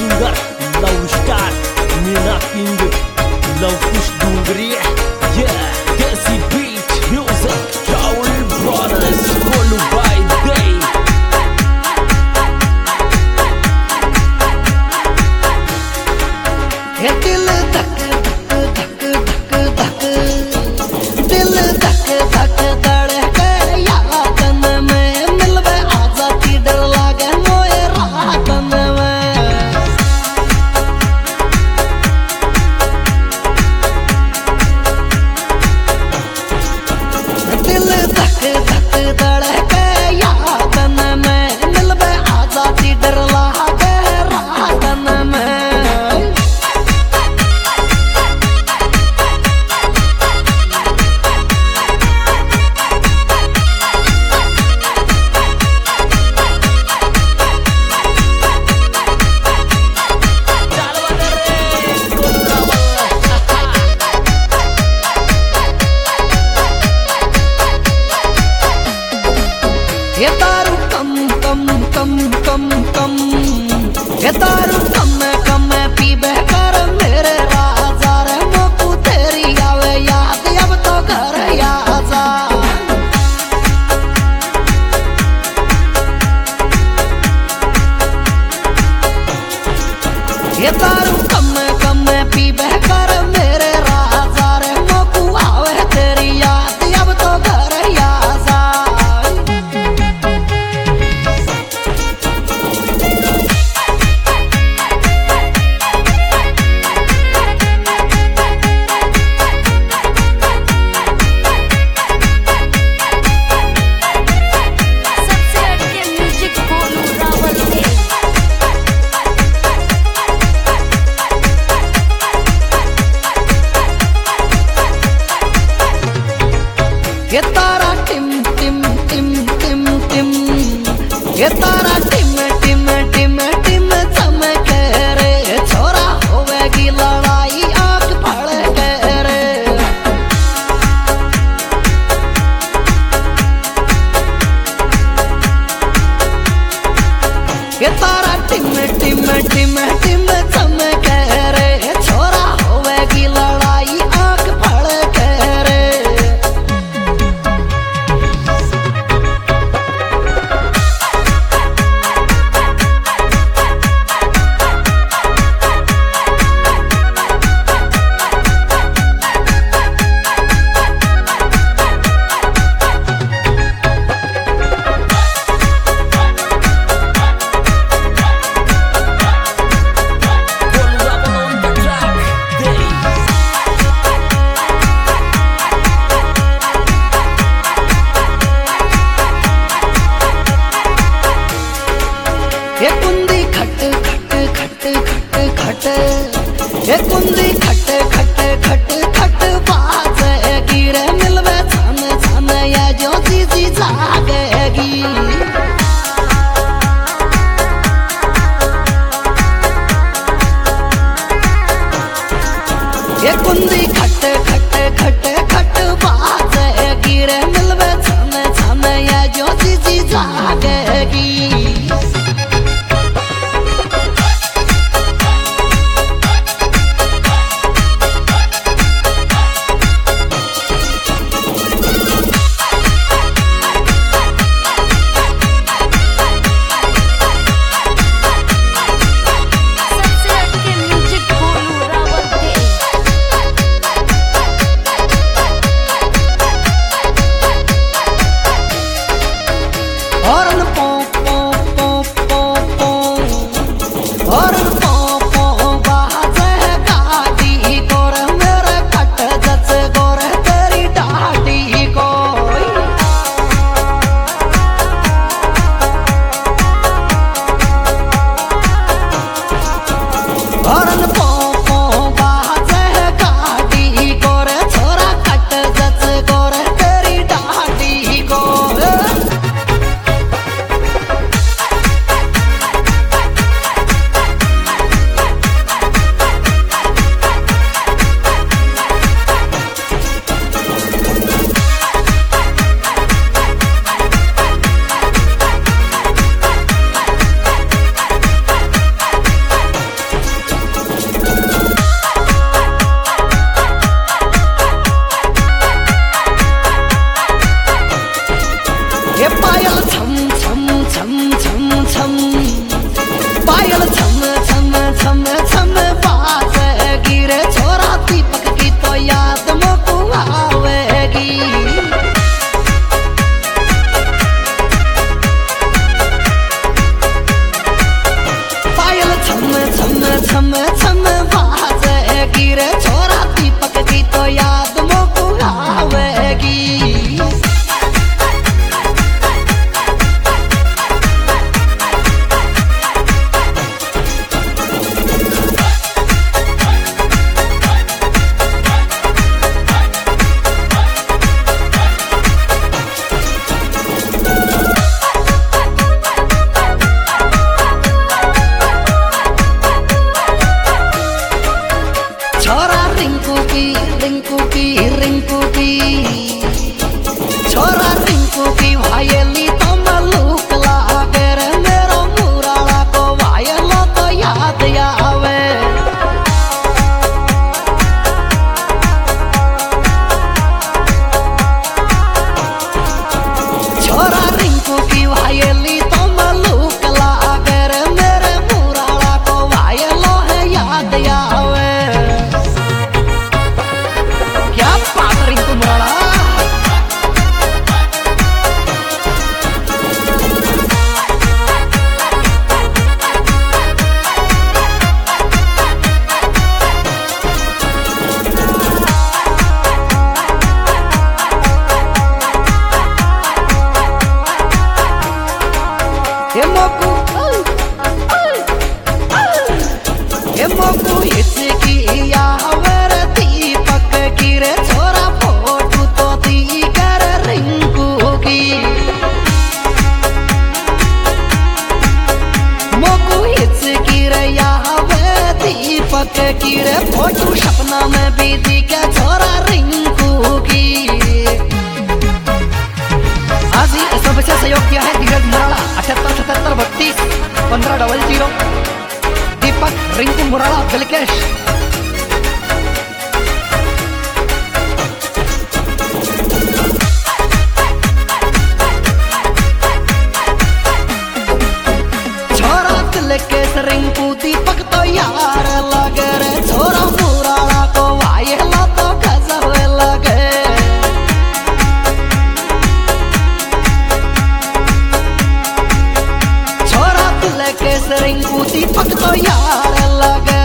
singer Love Star Mina King Love Push Dungri Yeah Desi Beat Music Shaul Brothers Kolu by Day दिल धक धक धक धक दिल धक धक धड़के यादन में मिलवे आजादी डर लागे मोए रातन में दिल धक धक धड़के यादन में मिलवे आजादी डर लागे रातन में ये तारू कम कम कम कम कम ये तारू कम कम पी बहकर मेरे राजा रे मोकू तेरी आवे याद अब तो घर आजा ये तारू कम कम पी बहकर मेरे राजा रे मोकू आवे तेरी याद अब तो घर आजा ये तारा टिम टिम टिम टिम टिम ये तारा टिम टिम टिम टिम चमके रे छोरा होवेगी लड़ाई आँख फड़के रे ये तारा टिम टिम टिम टिम चमके रे छोरा होवेगी लड़ाई आँख फड़के रे ये कुंदी खट खट खट खट खट ये कुंदी खट खट खट खट बाजे गिरे मिलवे छन छन ये जो चीजी जागेगी ये कुंदी खट खट खट खट बाजे गिरे मिलवे छन छन ये जो चीजी जागेगी छम छम पायल छम छम छम छम बाजे गिरे छोरा दीपक की तो याद मोको आवेगी। पायल छम छम छम छम बाजे गिरे छोरा दीपक की तो याद मोको आवेगी। छोरा रिंकू की रिंकू की रिंकू की छोरा रिंकू की वायली तो मलूक लागे रे मेरो मुराला को वायलो तो याद आवे। छोरा रिंकू की वायली तो मलूक लागे रे मेरे मुराला को वायलो है याद आवे। रिंकू मुराला मोकू इसकी यावर दीपक की रे छोरा फोटू तो दी कर रिंकू की। मोकू इसकी रे यावर दीपक की रे फोटू सपना में भी दी के छोरा रिंकू की। आज ही इस विषय सहयोग किया है धीरज मुराला 7877321500 दीपक रिंकू मुराला बिलकेश। छोरा बिलकेश रिंकू दीपक तो यार लगे रे छोरा मुराला को वायला तो गजब लगे। छोरा बिलकेश रिंकू दीपक तो यार लगे